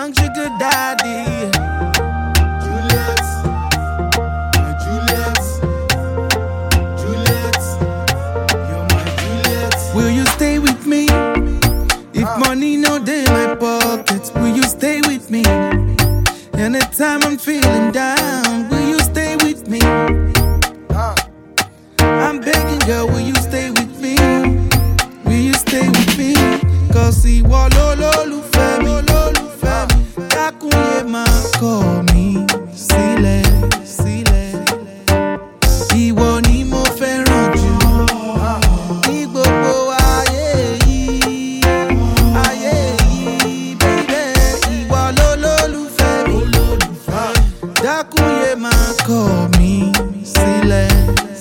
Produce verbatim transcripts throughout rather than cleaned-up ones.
young sugar daddy. Juliet, my Juliet, Juliet, you're my Juliet. Will you stay with me? If uh. money no dey my pocket, will you stay with me? Anytime I'm feeling down, will you stay with me? Uh. I'm begging, girl, will you stay with me? Will you stay with me? Cause ìwọ lolólùfẹ́ mi, lolólùfẹ́ mi. Dákun yé máa kọ̀ mí sílẹ̀, sílẹ̀. Ìwọ ni mo fẹ́ràn jù ní gbogbo ayé yìí, ayé yìí, baby. Ìwọ lolólùfẹ́ mi, lolólùfẹ́ mi. Dákun yé máa kọ̀ mí sílẹ̀.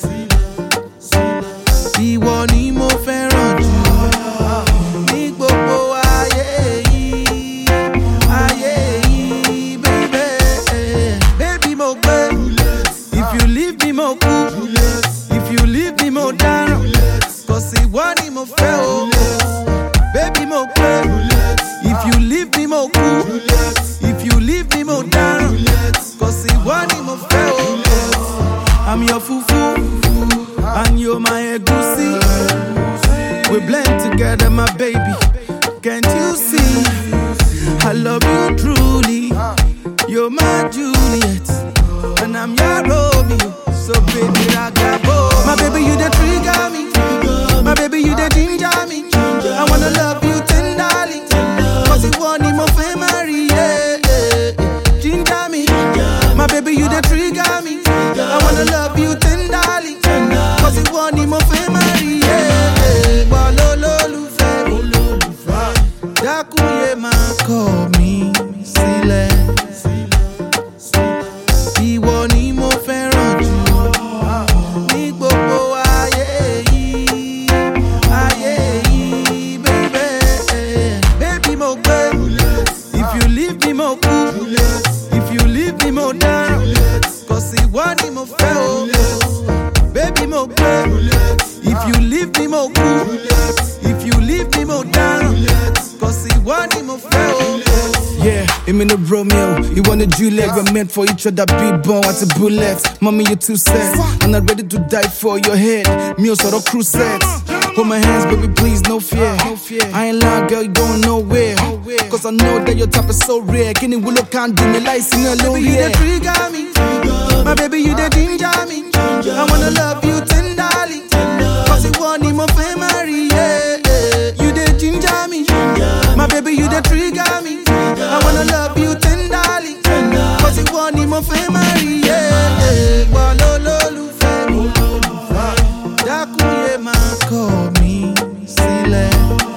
Ìwọ ni mo fẹ́ràn jù ní gbogbo ayé yìí, ayé yìí, baby. Baby mo gbé, if you leave me mo kú, if you leave me mo dáràn, cause ìwọ ni mo fẹ́ o. Baby mo gbé, if you leave me mo kú, if you leave me mo dáràn, cause ìwọ ni mo fẹ́ o. I'm your fufu, and you're my egusi. We blend together, my baby. Can't you see? I love you truly. You're my Juliet, and I'm your Romeo. So baby, I got both. My baby, you the trigger me. My baby, you the ginger me. I wanna love you tenderly, cause you want me more family. Yeah, yeah. Ginger me. My baby, you the trigger me. I wanna love you tenderly, cause you want me more family. Yeah, yeah. Lolólùfẹ́ mi, dákun yé máa kọ̀ mí sílẹ̀. Ìwọ ni mo fẹ́ràn jù ní gbogbo ayé yìí, ayé yìí, baby. Baby mo gbé, if you leave me mo kú, if you leave me mo dáràn, cause ìwọ ni mo fẹ́ o. Baby mo gbé, if you leave me mo kú, if you leave me mo dáràn, cause ìwọ ni mo fẹ́ o. Yeah, I'm in a Romeo, you want a Juliet. We're meant for each other, be born at a bullet. Mommy, you're too sad, I'm not ready to die for your head. Me also the crusade. Hold my hands, baby, please, no fear. I ain't lying, girl, you going nowhere. Cause I know that your type is so rare. Can you look can't do me like sing alone? Baby, you the trigger me. My baby, you the ginger me. I wanna love you tenderly, cause you want me more family. Yeah, yeah. You the ginger me. My baby, you the trigger me. I wanna love you tenderly, cause you want me more family. Yeah, yeah. Lolólùfẹ́ mi, dákun yé máa kọ̀ mí sílẹ̀.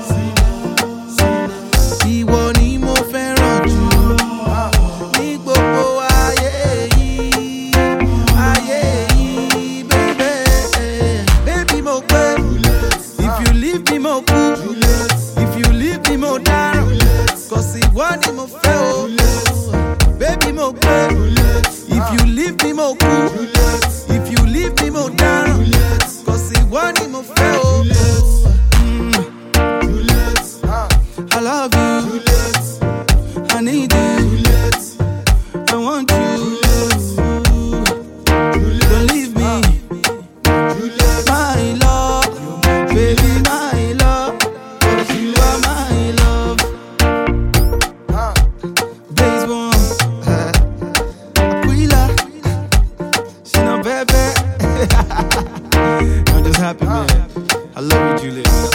Ìwọ ni mo fẹ́ràn jù ní gbogbo ayé yìí, ayé yìí, baby. Baby mo gbé, if you leave me mo kú, if you leave me mo dáràn, cause ìwọ ni mo fẹ́ o. Baby mo gbé, if you leave me mo kú, if you leave me mo dáràn, cause ìwọ ni mo fẹ́ o. Mm. I love you, I need you, I want you. Don't leave me, my love, baby, my love, cause you are my love. Days one, Aquila, she no baby. I'm just happy, man. I love you, Juliet.